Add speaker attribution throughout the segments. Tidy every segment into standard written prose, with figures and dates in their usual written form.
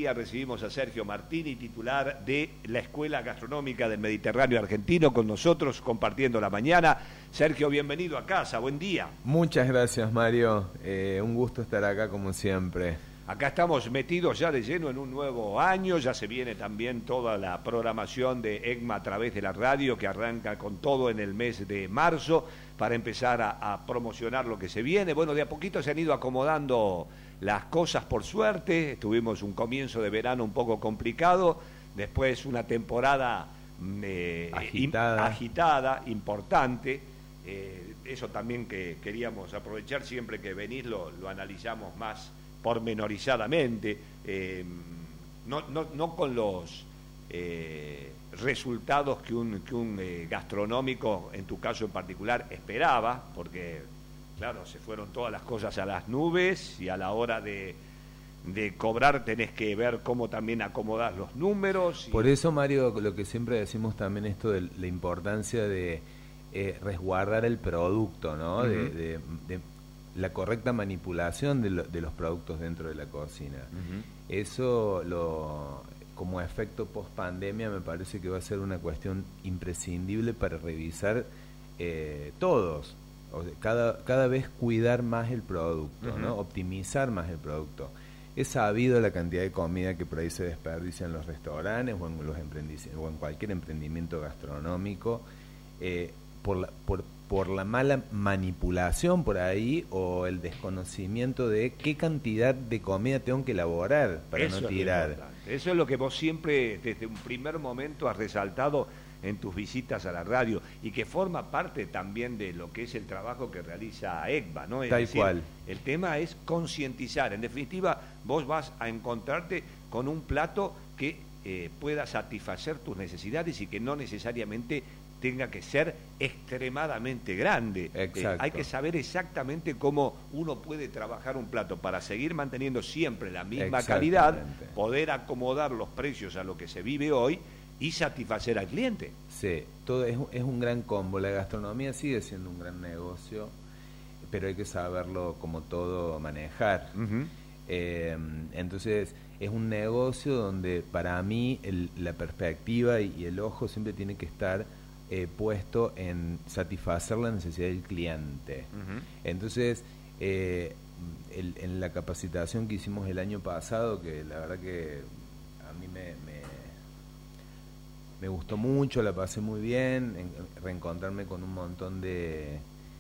Speaker 1: día recibimos a Sergio Martini, titular de la Escuela Gastronómica del Mediterráneo Argentino, con nosotros compartiendo la mañana. Sergio, bienvenido a casa, buen día.
Speaker 2: Muchas gracias, Mario, un gusto estar acá como siempre.
Speaker 1: Acá estamos metidos ya de lleno en un nuevo año, ya se viene también toda la programación de ECMA a través de la radio, que arranca con todo en el mes de marzo, para empezar a promocionar lo que se viene. Bueno, de a poquito se han ido acomodando las cosas, por suerte. Tuvimos un comienzo de verano un poco complicado, después una temporada agitada, importante. Eso también que queríamos aprovechar, siempre que venís lo analizamos más pormenorizadamente, no con los resultados que un gastronómico, en tu caso en particular, esperaba, porque claro, se fueron todas las cosas a las nubes y a la hora de cobrar tenés que ver cómo también acomodás los números.
Speaker 2: Por eso, Mario, lo que siempre decimos también esto de la importancia de resguardar el producto, ¿no? Uh-huh. de la correcta manipulación de los productos dentro de la cocina. Uh-huh. Eso, como efecto post-pandemia, me parece que va a ser una cuestión imprescindible para revisar todos. O sea, cada vez cuidar más el producto, uh-huh, ¿no? Optimizar más el producto. Es sabido la cantidad de comida que por ahí se desperdicia en los restaurantes o en cualquier emprendimiento gastronómico, por la mala manipulación por ahí, o el desconocimiento de qué cantidad de comida tengo que elaborar para eso no tirar.
Speaker 1: Eso es lo que vos siempre, desde un primer momento, has resaltado en tus visitas a la radio, y que forma parte también de lo que es el trabajo que realiza ECMA, ¿no? Es decir, cual. El tema es concientizar. En definitiva, vos vas a encontrarte con un plato que pueda satisfacer tus necesidades y que no necesariamente tenga que ser extremadamente grande. Hay que saber exactamente cómo uno puede trabajar un plato para seguir manteniendo siempre la misma calidad, poder acomodar los precios a lo que se vive hoy y satisfacer al cliente.
Speaker 2: Sí, todo es un gran combo. La gastronomía sigue siendo un gran negocio, pero hay que saberlo, como todo, manejar. Uh-huh. Entonces es un negocio donde, para mí, la perspectiva y el ojo siempre tiene que estar puesto en satisfacer la necesidad del cliente. Uh-huh. Entonces, en la capacitación que hicimos el año pasado, que la verdad que a mí me gustó mucho, la pasé muy bien, reencontrarme con un montón de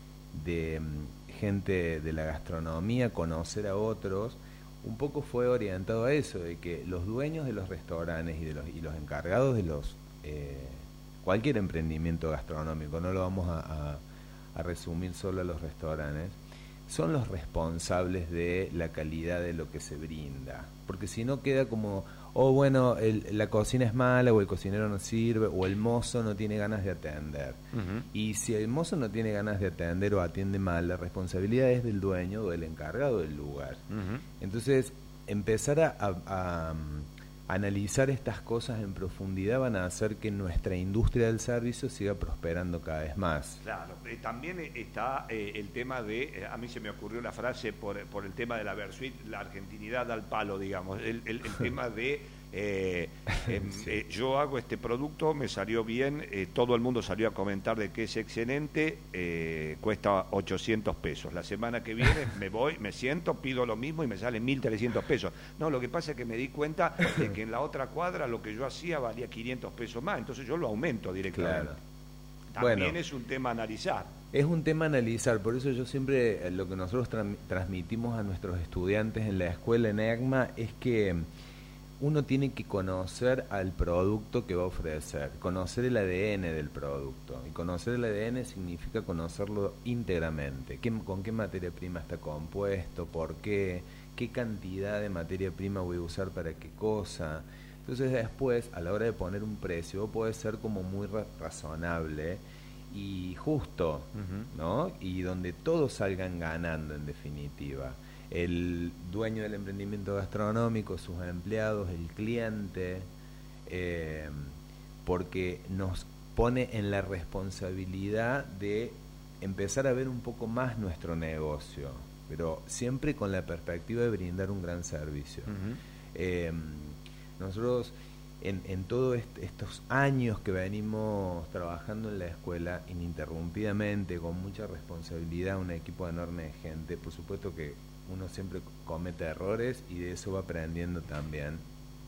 Speaker 2: gente de la gastronomía, conocer a otros, un poco fue orientado a eso, de que los dueños de los restaurantes y los encargados de los cualquier emprendimiento gastronómico, no lo vamos a resumir solo a los restaurantes, son los responsables de la calidad de lo que se brinda, porque si no queda como, bueno, la cocina es mala, o el cocinero no sirve, o el mozo no tiene ganas de atender. Uh-huh. Y si el mozo no tiene ganas de atender o atiende mal, la responsabilidad es del dueño o del encargado del lugar. Uh-huh. Entonces, empezar a analizar estas cosas en profundidad van a hacer que nuestra industria del servicio siga prosperando cada vez más.
Speaker 1: Claro, también está el tema de, a mí se me ocurrió la frase por el tema de la Versuit, la argentinidad al palo, digamos, el tema de sí. Yo hago este producto, me salió bien, todo el mundo salió a comentar de que es excelente, cuesta 800 pesos. La semana que viene me voy, me siento, pido lo mismo y me sale 1.300 pesos. No, lo que pasa es que me di cuenta de que en la otra cuadra lo que yo hacía valía 500 pesos más, entonces yo lo aumento directamente. Claro. También es un tema a analizar.
Speaker 2: Es un tema a analizar, por eso yo siempre, lo que nosotros transmitimos a nuestros estudiantes en la escuela, en ECMA, es que uno tiene que conocer al producto que va a ofrecer, conocer el ADN del producto. Y conocer el ADN significa conocerlo íntegramente. ¿Con qué materia prima está compuesto? ¿Por qué? ¿Qué cantidad de materia prima voy a usar para qué cosa? Entonces después, a la hora de poner un precio, puede ser como muy razonable y justo, uh-huh, ¿no? Y donde todos salgan ganando, en definitiva. El dueño del emprendimiento gastronómico, sus empleados, el cliente, porque nos pone en la responsabilidad de empezar a ver un poco más nuestro negocio, pero siempre con la perspectiva de brindar un gran servicio. Uh-huh. Nosotros, en todos estos años que venimos trabajando en la escuela, ininterrumpidamente, con mucha responsabilidad, un equipo enorme de gente, por supuesto que uno siempre comete errores y de eso va aprendiendo también.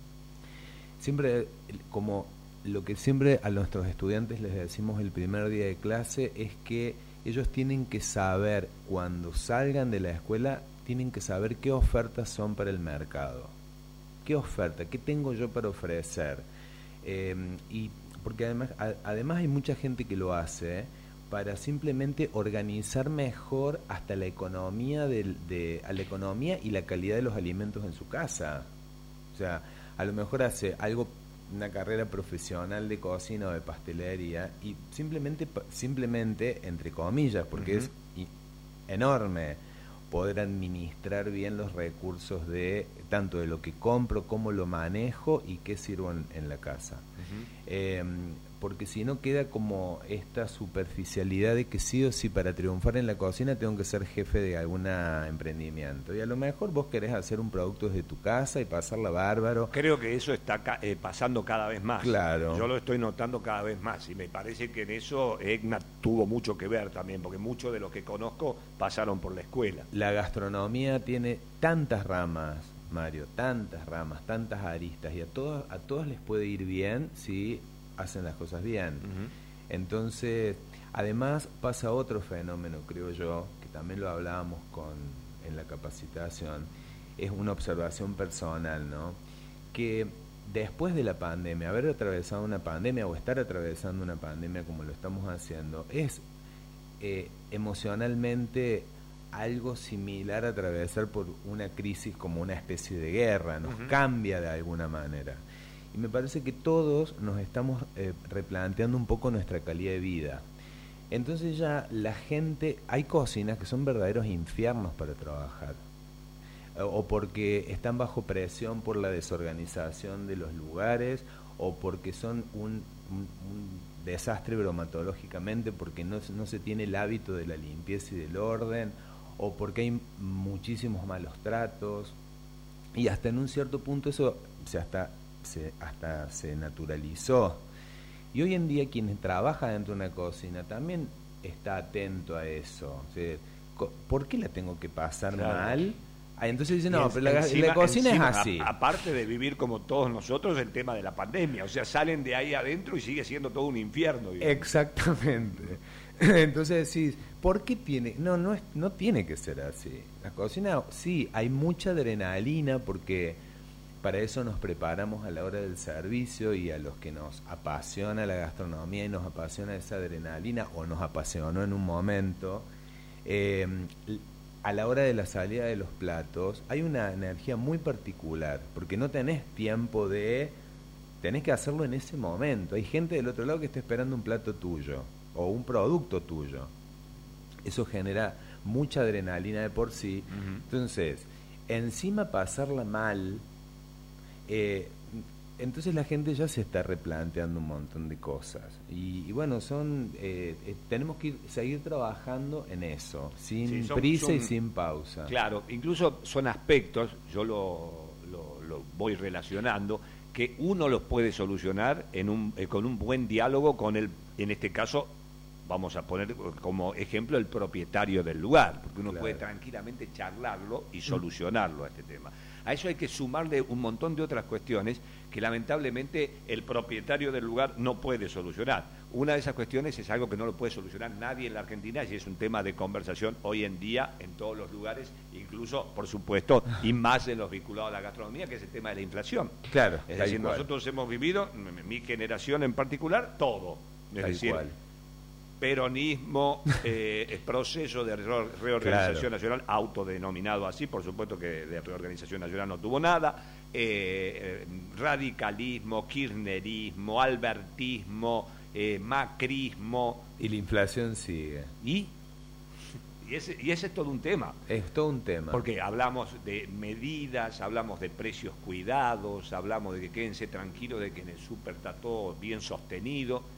Speaker 2: Siempre, como lo que siempre a nuestros estudiantes les decimos el primer día de clase, es que ellos tienen que saber, cuando salgan de la escuela, tienen que saber qué ofertas son para el mercado. ¿Qué oferta? ¿Qué tengo yo para ofrecer? Y porque además hay mucha gente que lo hace para simplemente organizar mejor hasta la economía a la economía y la calidad de los alimentos en su casa. O sea, a lo mejor hace algo, una carrera profesional de cocina o de pastelería, y simplemente entre comillas, porque es enorme poder administrar bien los recursos de tanto de lo que compro, cómo lo manejo y qué sirvo en la casa. Porque si no queda como esta superficialidad de que sí o sí para triunfar en la cocina tengo que ser jefe de algún emprendimiento, y a lo mejor vos querés hacer un producto desde tu casa y pasarla bárbaro.
Speaker 1: Creo que eso está pasando cada vez más.
Speaker 2: Claro.
Speaker 1: Yo lo estoy notando cada vez más y me parece que en eso EGNA tuvo mucho que ver también, porque muchos de los que conozco pasaron por la escuela.
Speaker 2: La gastronomía tiene tantas ramas, Mario, tantas ramas, tantas aristas, y a todos les puede ir bien si hacen las cosas bien. Entonces, además pasa otro fenómeno, creo yo, que también lo hablábamos en la capacitación, es una observación personal, ¿no? Que después de la pandemia, haber atravesado una pandemia o estar atravesando una pandemia como lo estamos haciendo, es emocionalmente algo similar a atravesar por una crisis como una especie de guerra, nos cambia de alguna manera. Y me parece que todos nos estamos replanteando un poco nuestra calidad de vida. Entonces ya la gente, hay cocinas que son verdaderos infiernos para trabajar, o porque están bajo presión por la desorganización de los lugares, o porque son un desastre bromatológicamente, porque no se tiene el hábito de la limpieza y del orden, o porque hay muchísimos malos tratos, y hasta en un cierto punto eso hasta se naturalizó. Y hoy en día quien trabaja dentro de una cocina también está atento a eso. O sea, ¿por qué la tengo que pasar mal? Entonces dicen, no, pero la cocina es así.
Speaker 1: Aparte de vivir como todos nosotros el tema de la pandemia, o sea, salen de ahí adentro y sigue siendo todo un infierno. Digamos.
Speaker 2: Exactamente. Entonces decís, ¿por qué tiene? No tiene que ser así. La cocina, sí, hay mucha adrenalina porque para eso nos preparamos a la hora del servicio, y a los que nos apasiona la gastronomía y nos apasiona esa adrenalina, o nos apasionó en un momento, a la hora de la salida de los platos hay una energía muy particular, porque no tenés tiempo tenés que hacerlo en ese momento. Hay gente del otro lado que está esperando un plato tuyo o un producto tuyo. Eso genera mucha adrenalina de por sí. Entonces, encima pasarla mal, entonces la gente ya se está replanteando un montón de cosas, y bueno, tenemos que seguir trabajando en eso, sin prisa y sin pausa.
Speaker 1: Claro, incluso son aspectos, yo lo voy relacionando, que uno los puede solucionar con un buen diálogo con en este caso, vamos a poner como ejemplo el propietario del lugar, porque uno puede tranquilamente charlarlo y solucionarlo a este tema. A eso hay que sumarle un montón de otras cuestiones que lamentablemente el propietario del lugar no puede solucionar. Una de esas cuestiones es algo que no lo puede solucionar nadie en la Argentina, y es un tema de conversación hoy en día en todos los lugares, incluso, por supuesto, y más en los vinculados a la gastronomía, que es el tema de la inflación.
Speaker 2: Claro.
Speaker 1: Es decir, nosotros hemos vivido, mi generación en particular, todo. Es decir, peronismo, proceso de reorganización nacional, autodenominado así, por supuesto que de reorganización nacional no tuvo nada, radicalismo, kirchnerismo, albertismo, macrismo.
Speaker 2: Y la inflación sigue.
Speaker 1: Y ese es todo un tema.
Speaker 2: Es todo un tema.
Speaker 1: Porque hablamos de medidas, hablamos de precios cuidados, hablamos de que quédense tranquilos de que en el súper está todo bien sostenido,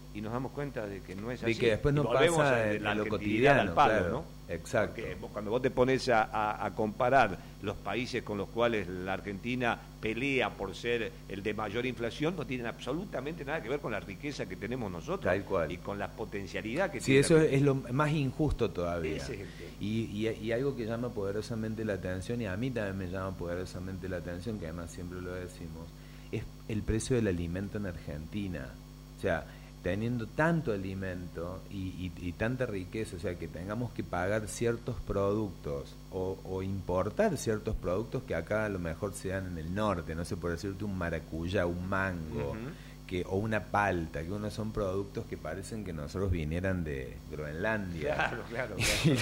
Speaker 1: y nos damos cuenta de que no es así.
Speaker 2: Y que después no pasa en lo cotidiano,
Speaker 1: al palo,
Speaker 2: claro.
Speaker 1: ¿no?
Speaker 2: Exacto.
Speaker 1: Porque cuando vos te pones a comparar los países con los cuales la Argentina pelea por ser el de mayor inflación, no tienen absolutamente nada que ver con la riqueza que tenemos nosotros.
Speaker 2: Tal cual.
Speaker 1: Y con la potencialidad que
Speaker 2: tiene. Sí, eso
Speaker 1: la...
Speaker 2: es lo más injusto todavía.
Speaker 1: Ese es el tema.
Speaker 2: Y algo que llama poderosamente la atención, y a mí también me llama poderosamente la atención, que además siempre lo decimos, es el precio del alimento en Argentina. O sea, teniendo tanto alimento y tanta riqueza, o sea, que tengamos que pagar ciertos productos o importar ciertos productos que acá a lo mejor se dan en el norte, no sé, por decirte un maracuyá, un mango, o una palta, que uno son productos que parecen que nosotros vinieran de Groenlandia.
Speaker 1: Claro.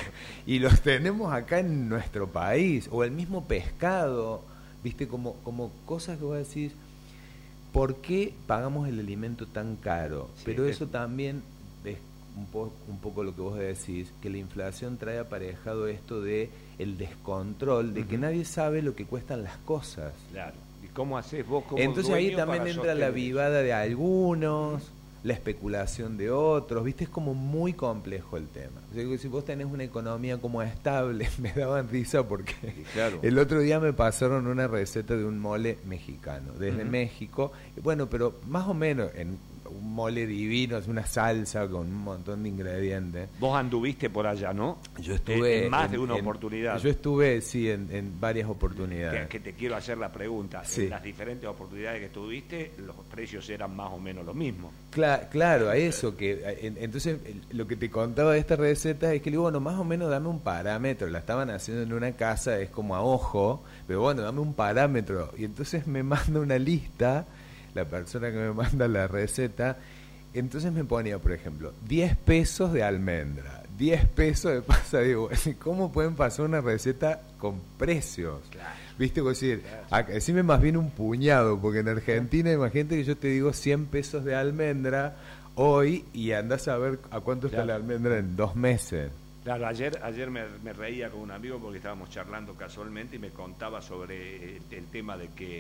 Speaker 2: Y los tenemos acá en nuestro país, o el mismo pescado, viste, como cosas que vos decís, ¿por qué pagamos el alimento tan caro? Sí, pero eso también es un poco lo que vos decís, que la inflación trae aparejado esto de el descontrol, de que nadie sabe lo que cuestan las cosas.
Speaker 1: Claro. ¿Y cómo haces vos como
Speaker 2: entonces ahí también entra la vivada de algunos, la especulación de otros, ¿viste? Es como muy complejo el tema. O sea, si vos tenés una economía como estable, me daban risa porque claro, el otro día me pasaron una receta de un mole mexicano, desde México, bueno, pero más o menos en un mole divino, es una salsa con un montón de ingredientes.
Speaker 1: Vos anduviste por allá, ¿no?
Speaker 2: Yo estuve
Speaker 1: en más de una oportunidad.
Speaker 2: Yo estuve, sí, en varias oportunidades.
Speaker 1: Que te quiero hacer la pregunta. Sí. En las diferentes oportunidades que estuviste, los precios eran más o menos los mismos.
Speaker 2: Claro, a eso que entonces lo que te contaba de esta receta es que le digo, bueno, más o menos dame un parámetro. La estaban haciendo en una casa, es como a ojo, pero bueno, dame un parámetro. Y entonces me manda una lista, la persona que me manda la receta, entonces me ponía, por ejemplo, 10 pesos de almendra, 10 pesos de pasa. Digo, ¿cómo pueden pasar una receta con precios?
Speaker 1: Claro.
Speaker 2: ¿Viste? Es decir, decime más bien un puñado, porque en Argentina, imagínate que yo te digo 100 pesos de almendra hoy y andás a ver a cuánto está la almendra en 2 meses.
Speaker 1: Claro, ayer me reía con un amigo porque estábamos charlando casualmente y me contaba sobre el tema de que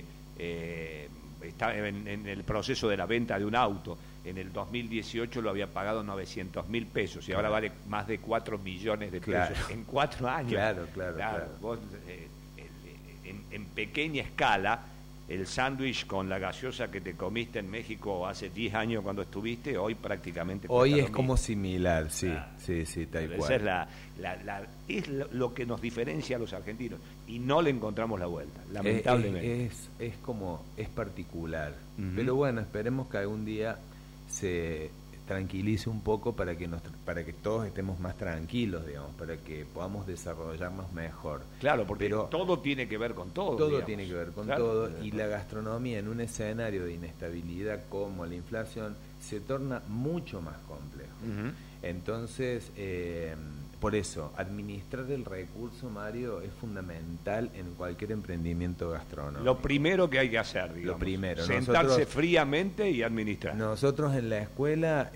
Speaker 1: está en el proceso de la venta de un auto. En el 2018 lo había pagado 900.000 pesos y ahora vale más de 4 millones de pesos en 4 años.
Speaker 2: Claro.
Speaker 1: Vos, en pequeña escala, el sándwich con la gaseosa que te comiste en México hace 10 años cuando estuviste, hoy prácticamente...
Speaker 2: Hoy es como similar, sí, tal cual.
Speaker 1: Esa es lo que nos diferencia a los argentinos y no le encontramos la vuelta, lamentablemente.
Speaker 2: Es particular, pero bueno, esperemos que algún día se tranquilice un poco para que todos estemos más tranquilos, digamos, para que podamos desarrollarnos mejor.
Speaker 1: Claro, porque todo tiene que ver con todo.
Speaker 2: Todo tiene que ver con todo, y la gastronomía en un escenario de inestabilidad como la inflación se torna mucho más complejo. Entonces, por eso, administrar el recurso, Mario, es fundamental en cualquier emprendimiento gastronómico.
Speaker 1: Lo primero que hay que hacer, digamos.
Speaker 2: Lo primero.
Speaker 1: Sentarse fríamente y administrar.
Speaker 2: Nosotros en la escuela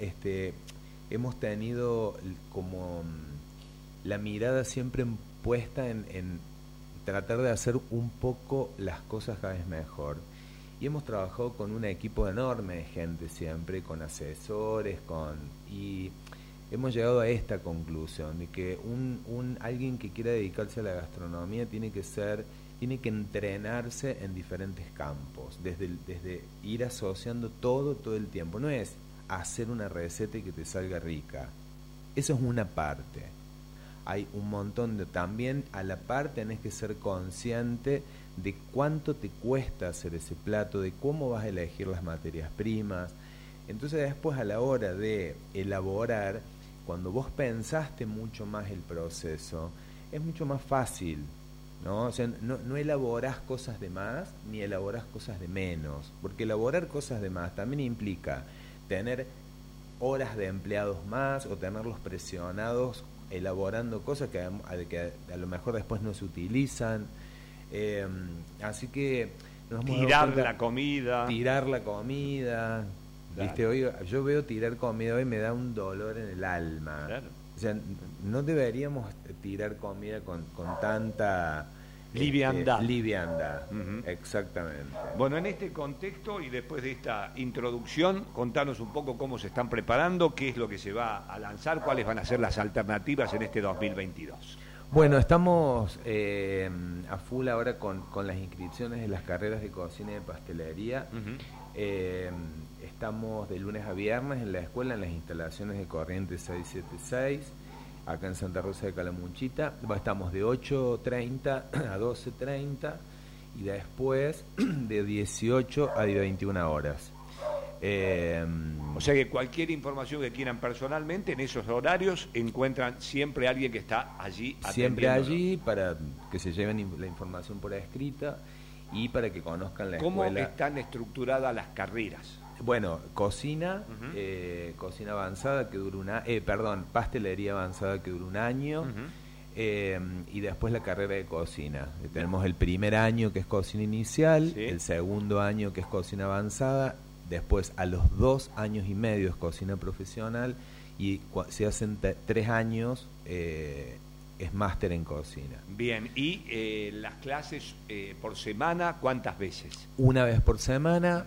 Speaker 2: hemos tenido como la mirada siempre puesta en tratar de hacer un poco las cosas cada vez mejor. Y hemos trabajado con un equipo enorme de gente siempre, con asesores, y hemos llegado a esta conclusión de que alguien que quiera dedicarse a la gastronomía tiene que entrenarse en diferentes campos, desde ir asociando todo el tiempo. No es hacer una receta y que te salga rica. Eso es una parte. Hay un montón también a la par tenés que ser consciente de cuánto te cuesta hacer ese plato, de cómo vas a elegir las materias primas. Entonces después, a la hora de elaborar, cuando vos pensaste mucho más el proceso, es mucho más fácil, ¿no? O sea, no elaborás cosas de más ni elaborás cosas de menos, porque elaborar cosas de más también implica tener horas de empleados más o tenerlos presionados elaborando cosas que a lo mejor después no se utilizan. Así que
Speaker 1: tirar la comida.
Speaker 2: ¿Viste? Hoy, yo veo tirar comida hoy, me da un dolor en el alma.
Speaker 1: Claro.
Speaker 2: O sea, no deberíamos tirar comida con tanta
Speaker 1: Liviandad.
Speaker 2: Liviandad, exactamente.
Speaker 1: Bueno, en este contexto y después de esta introducción, contanos un poco cómo se están preparando, qué es lo que se va a lanzar, cuáles van a ser las alternativas en este 2022.
Speaker 2: Bueno, estamos a full ahora con las inscripciones de las carreras de cocina y de pastelería. Estamos de lunes a viernes en la escuela, en las instalaciones de Corrientes 676. Acá en Santa Rosa de Calamuchita. Estamos de 8:30 a 12:30 y después de 18 a 21 horas.
Speaker 1: O sea que cualquier información que quieran personalmente en esos horarios encuentran siempre alguien que está allí atendiendo.
Speaker 2: Siempre allí para que se lleven la información por escrita y para que conozcan la escuela.
Speaker 1: ¿Cómo están estructuradas las carreras?
Speaker 2: Bueno, cocina, cocina avanzada que dura pastelería avanzada que dura un año, y después la carrera de cocina. Tenemos el primer año que es cocina inicial, el segundo año que es cocina avanzada, después a los 2 años y medio es cocina profesional y se hacen 3 años es máster en cocina.
Speaker 1: Bien, ¿y las clases por semana cuántas veces?
Speaker 2: Una vez por semana.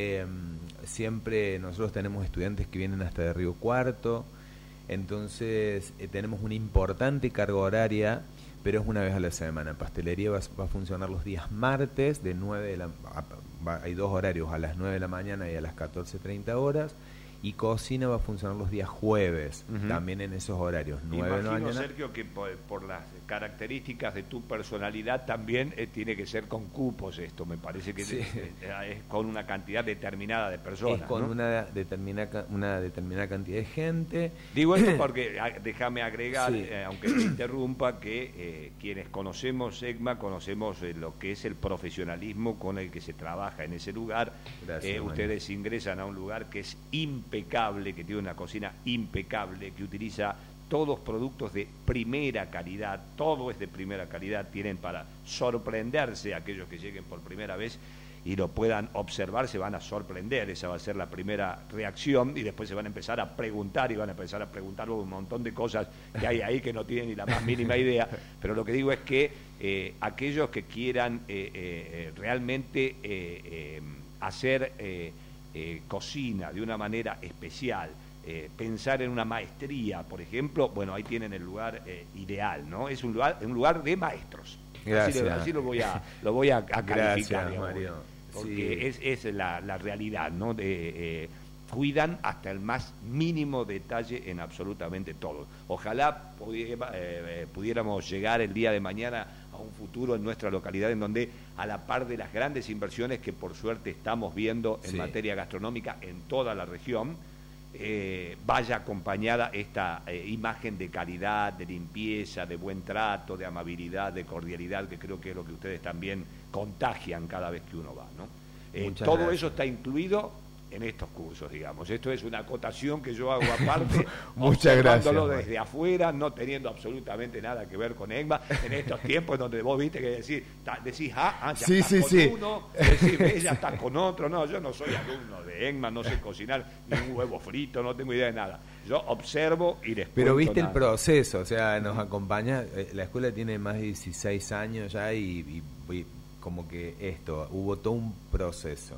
Speaker 2: Siempre nosotros tenemos estudiantes que vienen hasta de Río Cuarto, entonces tenemos una importante carga horaria, pero es una vez a la semana. Pastelería va a funcionar los días martes de 9 hay 2 horarios, a las 9 de la mañana y a las 14:30 horas, y cocina va a funcionar los días jueves, también en esos horarios, 9 de la mañana.
Speaker 1: Imagino, Sergio, que por las características de tu personalidad también tiene que ser con cupos esto, me parece que es con una cantidad determinada de personas.
Speaker 2: Es con, ¿no?, una determinada cantidad de gente.
Speaker 1: Digo esto porque, déjame agregar, aunque te interrumpa, que quienes conocemos ECMA, conocemos lo que es el profesionalismo con el que se trabaja en ese lugar.
Speaker 2: Gracias,
Speaker 1: ustedes ingresan a un lugar que es impecable, que tiene una cocina impecable, que utiliza todos productos de primera calidad, todo es de primera calidad, tienen para sorprenderse aquellos que lleguen por primera vez y lo puedan observar, se van a sorprender, esa va a ser la primera reacción, y después se van a empezar a preguntar y van a empezar a preguntar un montón de cosas que hay ahí que no tienen ni la más mínima idea, pero lo que digo es que aquellos que quieran realmente hacer cocina de una manera especial, pensar en una maestría, por ejemplo, bueno, ahí tienen el lugar ideal, ¿no? Es un lugar de maestros.
Speaker 2: Gracias.
Speaker 1: Así lo voy a calificar,
Speaker 2: gracias, Mario.
Speaker 1: Porque es la realidad, ¿no? Cuidan hasta el más mínimo detalle en absolutamente todo. Ojalá pudiéramos llegar el día de mañana a un futuro en nuestra localidad en donde, a la par de las grandes inversiones que por suerte estamos viendo en materia gastronómica en toda la región, vaya acompañada esta imagen de calidad, de limpieza, de buen trato, de amabilidad, de cordialidad, que creo que es lo que ustedes también contagian cada vez que uno va, ¿no? Todo gracias. Eso está incluido en estos cursos, digamos. Esto es una acotación que yo hago aparte,
Speaker 2: muchas gracias,
Speaker 1: desde afuera, no teniendo absolutamente nada que ver con ECMA, en estos tiempos donde vos viste que decís, ya
Speaker 2: sí,
Speaker 1: estás
Speaker 2: sí,
Speaker 1: con uno, decís, ya estás con otro. No, yo no soy alumno de ECMA, no sé cocinar ni un huevo frito, no tengo idea de nada. Yo observo y les
Speaker 2: Pero viste
Speaker 1: nada.
Speaker 2: El proceso, o sea, nos acompaña, la escuela tiene más de 16 años ya y como que hubo todo un proceso,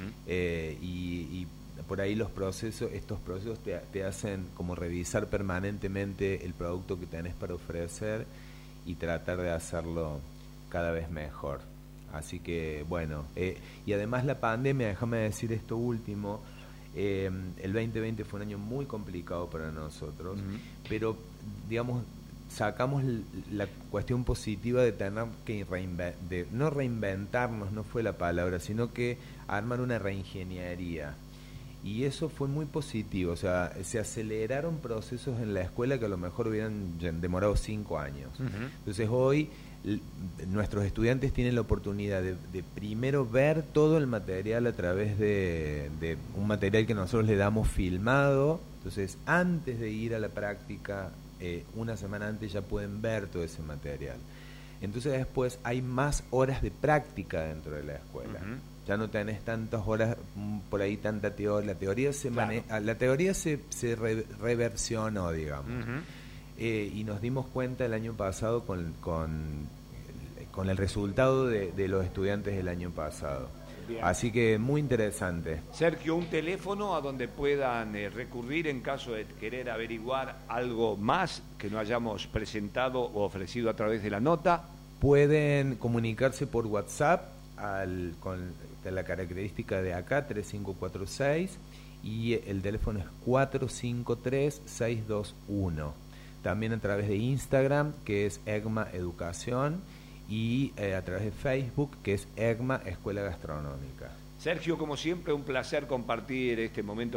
Speaker 2: y por ahí estos procesos te hacen como revisar permanentemente el producto que tenés para ofrecer y tratar de hacerlo cada vez mejor. Así que bueno, y además la pandemia, déjame decir esto último, el 2020 fue un año muy complicado para nosotros, pero digamos, sacamos la cuestión positiva de tener que no reinventarnos, no fue la palabra, sino que armar una reingeniería. Y eso fue muy positivo, o sea, se aceleraron procesos en la escuela que a lo mejor hubieran demorado 5 años. Entonces hoy nuestros estudiantes tienen la oportunidad de primero ver todo el material a través de un material que nosotros le damos filmado. Entonces, antes de ir a la práctica, una semana antes ya pueden ver todo ese material. Entonces después hay más horas de práctica dentro de la escuela. Ya no tenés tantas horas por ahí, tanta teoría. La teoría se reversionó, digamos. Y nos dimos cuenta el año pasado con con el resultado de los estudiantes del año pasado.
Speaker 1: Bien.
Speaker 2: Así que muy interesante.
Speaker 1: Sergio, un teléfono a donde puedan recurrir en caso de querer averiguar algo más que no hayamos presentado o ofrecido a través de la nota.
Speaker 2: Pueden comunicarse por WhatsApp con la característica de acá, 3546, y el teléfono es 453-621. También a través de Instagram, que es EGMA Educación, y a través de Facebook, que es EGMA Escuela Gastronómica.
Speaker 1: Sergio, como siempre, un placer compartir este momento